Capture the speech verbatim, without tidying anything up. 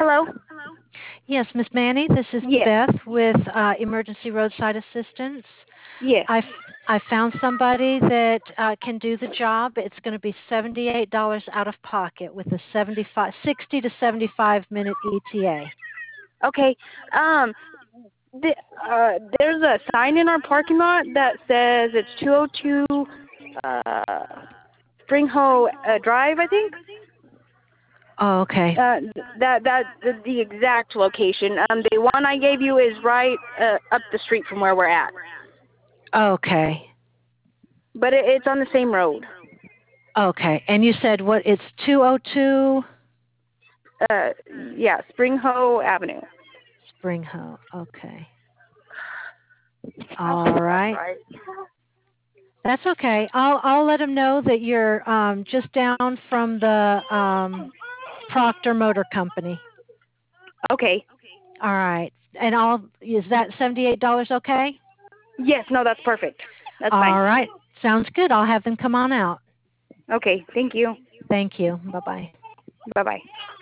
Hello? Yes, Miss Manny, this is Yes. Beth with uh, Emergency Roadside Assistance. Yes. I, I found somebody that uh, can do the job. It's going to be seventy-eight dollars out of pocket with a seventy-five, sixty to seventy-five minute E T A. Okay. Um, the, uh, there's a sign in our parking lot that says it's two oh two uh, Spring Hoe uh, Drive, I think. Oh, okay. Uh, that that the, the exact location. Um, the one I gave you is right uh, up the street from where we're at. Okay. But it, it's on the same road. Okay. And you said what? It's two oh two Uh, yeah, Spring Hoe Avenue. Spring Hoe. Okay. All right. Right. That's okay. I'll I'll let them know that you're um, just down from the um, Proctor Motor Company. Okay. All right. And I'll is that seventy-eight dollars okay? Yes. No, that's perfect. That's fine. All right. Sounds good. I'll have them come on out. Okay. Thank you. Thank you. Bye-bye. Bye bye.